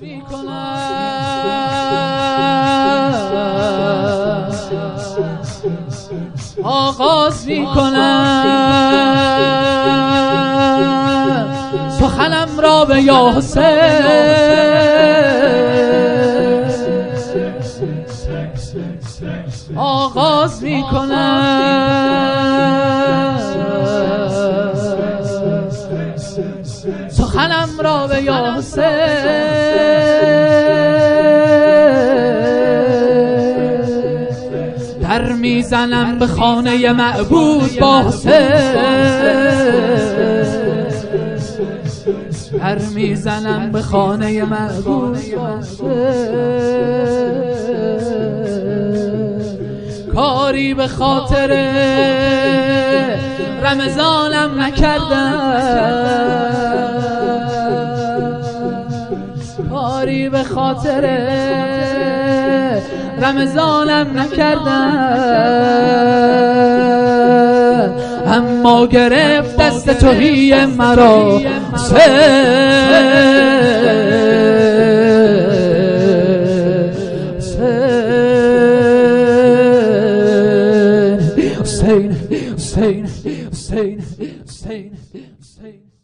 آغاز میکنم سخنم را به یا حسین، آغاز میکنم سخنم را به یا حسین. در میزنم به خانه معبود با حسین، در میزنم به خانه معبود با حسین. کاری به خاطر رمضانم نکردم، کاری به خاطر رمضانم نکردم، اما گرفت دست توهی مرا حسین.